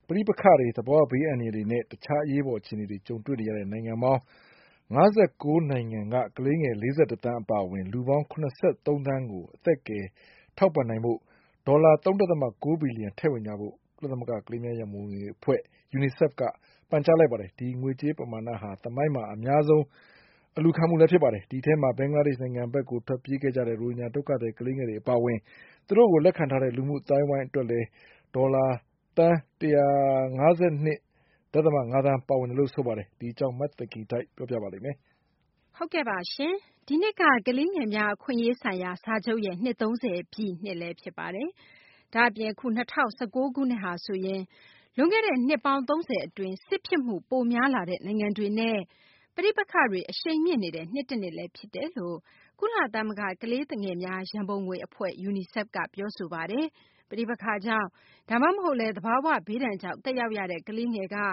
ပဋိပက္ခတွေသဘောဝဘေးအန္တရာယ်တွေနဲ့တခြားအရေးပေါ်အခြေအနေတွေကြုံတွေ့နေရတဲ့နိုင်ငံပေါင်း59နိုင်ငံကကလေးငယ်41သန်းအပါအဝင်လူပေါင်း83သန်းကိုအသက်ကယ်ထောက်ပံ့နိုင်ဖို့ဒေါ်လာ 3.9 ဘီလီယံထည့်ဝင်ကြဖို့ကုလသမဂ္ဂကလေးများရန်ပုံငွေအဖွဲ့ UNICEF ကပန်ကြားလိုက်ပါတယ်။ဒီငွေကြေးပမာဏဟာသမိုင်းမှာအများဆုံးအလှူခံမှုလည်းဖြစ်ပါတယ်။ဒီထဲမှာဘင်္ဂလားဒေ့ရှ်နိုင်ငံဘက်ကိုထွက်ပြေးခဲ့ကြတဲ့ရိုဟင်ဂျာဒုက္ခသည်ကလေးငယ်တွေအပါအဝင်သူတို့ကိုလက်ခံထားတဲ့လူမှုအသိုင်းအဝိုင်းအတွက်လည်းဒေါ်လာသန်း152.5 သန်းပါဝင်တယ်လို့ဆိုပါတယ်။ဒီအကြောင်းမသက်ခင်တိုက်ပြောပြပါလိမ့်မယ်။ဟုတ်ကဲ့ပါရှင်။ဒီနှစ်ကကလေးငယ်များအခွင့်အရေးဆိုင်ရာစာချုပ်ရဲ့နှစ်30ပြည့်နှစ်လည်းဖြစ်ပါတယ်။ဒါ့အပြင်အခု2019ခုနှစ်ဟာဆိုရင်လွန်ခဲ့တဲ့နှစ်ပေါင်း30အတွင်းစစ်ဖြစ်မှုပိုများလာတဲ့နိုင်ငံတွေနဲ့ပဋိပက္ခတွေအရှိန်မြင့်နေတဲ့နှစ်တစ်နှစ်လည်းဖြစ်တယ်လို့ကုလသမဂ္ဂကလေးငယ်များရန်ပုံငွေအဖွဲ့ UNICEF ကပြောဆိုပါတယ်။ပဋိပက္ခကြောင့်ဒါမှမဟုတ်လည်းသဘာဝဘေးဒဏ်ကြောင့်တက်ရောက်ရတဲ့ကလေးငယ်က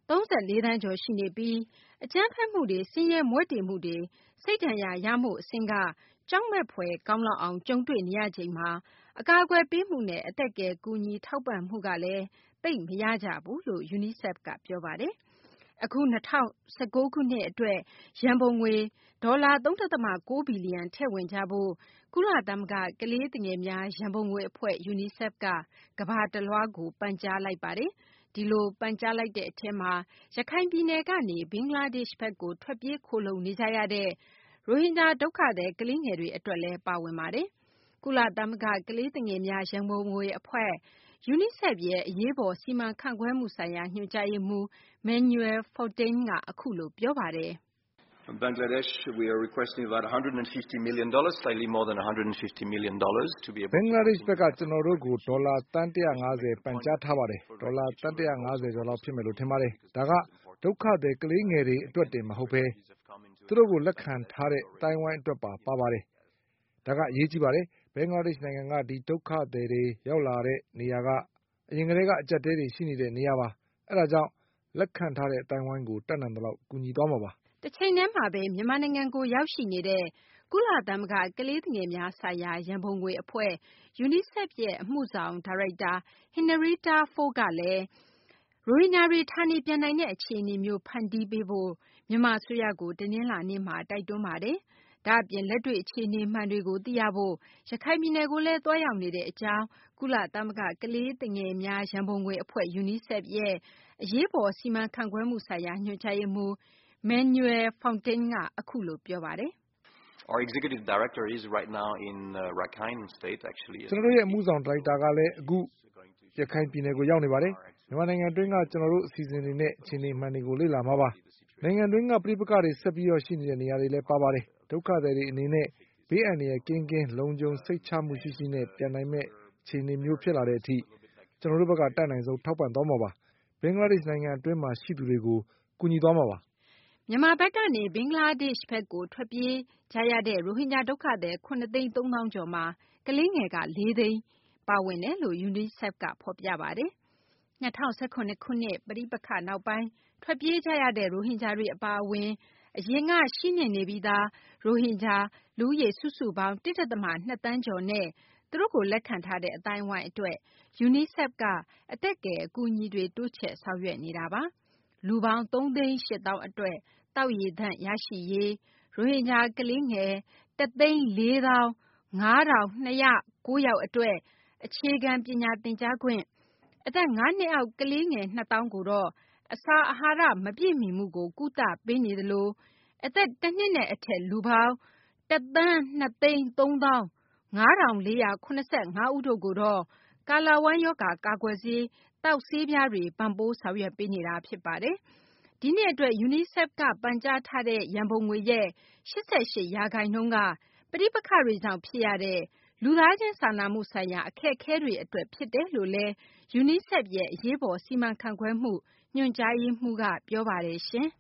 34သန်းကျော်ရှိနေပြီးအကြမ်းဖက်မှုတွေဆင်းရဲမွဲတေမှုတွေစိတ်ဒဏ်ရာရမှုအဆင့်ကကြောက်မက်ဖွယ်ကောင်းလောက်အောင်ကြုံတွေ့နေရချိန်မှာအကာအကွယ်ပေးမှုနဲ့အသက်ကယ်ကူညီထောက်ပံ့မှုကလည်းသိပ်မရကြဘူးလို့ UNICEF ကပြောပါတယ်။အခု2019ခုနှစ်အတွက်ရန်ပုံငွေဒေါ်လာ 3.9 ဘီလီယံထည့်ဝင်ကြဖို့ကုလသမဂ္ဂကလေးငယ်များရန်ပုံငွေအဖွဲ့ UNICEF ကကမ္ဘာတလွှားကိုပန်ကြားလိုက်ပါတယ်။ဒီလိုပန်ကြားလိုက်တဲ့အထဲမှာရခိုင်ပြည်နယ်ကနေဘင်္ဂလားဒေ့ရှ်ဘက်ကိုထွက်ပြေးခိုလှုံနေကြရတဲ့ရိုဟင်ဂျာဒုက္ခသည်ကလေးငယ်တွေအတွက်လည်းပါဝင်ပါတယ်။ကုလသမဂ္ဂကလေးငယ်များရန်ပုံငွေအဖွဲ့ UNICEF ရဲ့အရေးပေါ်စီမံခန့်ခွဲမှုဆိုင်ရာညွှန်ကြားရေးမှူး Manuel Fontaine ကအခုလိုပြောပါတယ်။ Bangladesh, we are requesting about $150 million, slightly more than $150 million to be able to. ဘင်္ဂလားဒေ့ရှ်ဘက်ကကျွန်တော်တို့ကိုဒေါ်လာသန်း150ပန်ကြားထားပါတယ်။ဒေါ်လာသန်း150ကျော်လောက်ဖြစ်မယ်လို့ထင်ပါတယ်။ဒါကဒုက္ခသည်ကလေးငယ်တွေအတွက်တင်မဟုတ်ဘဲသူတို့ကိုလက်ခံထားတဲ့အတိုင်းဝိုင်းအတွက်ပါပါတယ်။ဒါကအရေးကြီးပါတယ်။ဘင်္ဂလားဒေ့ရှ်နိုင်ငံကဒီဒုက္ခသည်တွေရောက်လာတဲ့နေရာကအရင်ကတည်းကအကျပ်တဲတွေရှိနေတဲ့နေရာပါ။အဲဒါကြောင့်လက်ခံထားတဲ့အတိုင်းဝိုင်းကိုတတ်နိုင်သလောက်ကူညီသွားမှာပါ။တစ်ချိန်တည်းမှာပဲမြန်မာနိုင်ငံကိုရောက်ရှိနေတဲ့ကုလသမဂ္ဂကလေးငယ်များဆိုင်ရာရန်ပုံငွေအဖွဲ့ UNICEF ရဲ့အမှုဆောင်ဒါရိုက်တာ Henrietta Fore ကလည်းရိုဟင်ဂျာတွေဌာနေပြန်နိုင်တဲ့အခြေအနေမျိုးဖန်တီးပေးဖို့မြန်မာအစိုးရကိုတနင်္လာနေ့မှာတိုက်တွန်းပါတယ်။ဒါ့အပြင်လက်တွေ့အခြေအနေမှန်တွေကိုသိရဖို့ရခိုင်ပြည်နယ်ကိုလည်းသွားရောက်နေတဲ့အကြောင်းကုလသမဂ္ဂကလေးငယ်များရန်ပုံငွေအဖွဲ့ UNICEF ရဲ့အရေးပေါ်စီမံခန့်ခွဲမှုဆိုင်ရာညွှန်ကြားရေးမှူး Manuel Fontaine ကအခုလိုပြောပါတယ်။ Our executive director is right now in Rakhine State actually. ကျွန်တော်တို့ရဲ့အမှုဆောင်ဒါရိုက်တာကလည်းအခုရခိုင်ပြည်နယ်ကိုရောက်နေပါတယ်။မြန်မာနိုင်ငံတွင်းကကျွန်တော်တို့အစီအစဉ်တွေနဲ့အခြေအနေမှန်တွေကိုလေ့လာမှာပါ။နိုင်ငံတွင်းကပြိပက္ခတွေဆက်ပြီးရှိနေတဲ့နေရာတွေလည်းပါပါတယ်။ဒုက္ခသည်တွေအနေနဲ့ဘေးအန္တရာယ်ကင်းလုံခြုံစိတ်ချမှုရှိနဲ့ပြန်နိုင်မဲ့အခြေအနေမျိုးဖြစ်လာတဲ့အထိကျွန်တော်တို့ဘက်ကတတ်နိုင်ဆုံးထောက်ပံ့သွားမှာပါ။ဘင်္ဂလားဒေ့ရှ်နိုင်ငံအတွင်းမှာရှိသူတွေကိုကူညီသွားမှာပါ။မြန်မာဘက်ကနေဘင်္ဂလားဒေ့ရှ်ဘက်ကိုထွက်ပြေးကြရတဲ့ရိုဟင်ဂျာဒုက္ခသည်9,300,000ကျော်မှာကလေးငယ်က4သိန်းပါဝင်တယ်လို့ UNICEF ကဖော်ပြပါတယ်။2017ခုနှစ်ပဋိပက္ခနောက်ပိုင်းထွက်ပြေးကြရတဲ့ရိုဟင်ဂျာတွေအပါအဝင်အရင်ကရှိနှင့်နေပြီးသားရိုဟင်ဂျာလူဦးရေစုစုပေါင်း 1.2 သန်းကျော်နဲ့သူတို့ကိုလက်ခံထားတဲ့အတိုင်းအဝိုင်းအတွက် UNICEF ကအသက်ကယ်အကူအညီတွေတိုးချဲ့ဆောင်ရွက်နေတာပါ။လူပေါင်း3,800,000အတွက်သောက်ရေသန့်ရရှိရေးရိုဟင်ဂျာကလေးငယ်1,452,909 ယောက်အတွက်အခြေခံပညာသင်ကြားခွင့်အသက်5နှစ်အောက်ကလေးငယ်2,000ကိုတော့အစာအာဟာရမပြည့်မီမှုကိုကုသပေးနေသလိုအသက်1နှစ်နဲ့အထက်လူပေါင်း1,2၃၅,475 ဦးတို့ကိုတော့ကာလဝမ်းရောဂါကာကွယ်ဆေးသောက်ဆေးပြားတွေပံ့ပိုးဆောင်ရွက်ပေးနေတာဖြစ်ပါတယ်။ဒီနှစ်အတွက် UNICEF ကပန်ကြားထားတဲ့ရန်ပုံငွေရဲ့88%ကပဋိပက္ခတွေကြောင့်ဖြစ်ရတဲ့လူသားချင်းစာနာမှုဆိုင်ရာအခက်အခဲတွေအတွက်ဖြစ်တယ်လို့လည်း UNICEF ရဲ့အရေးပေါ်စီမံခန့်ခွဲမှုညွှန်ကြားရေးမှူးကပြောပါတယ်ရှင်။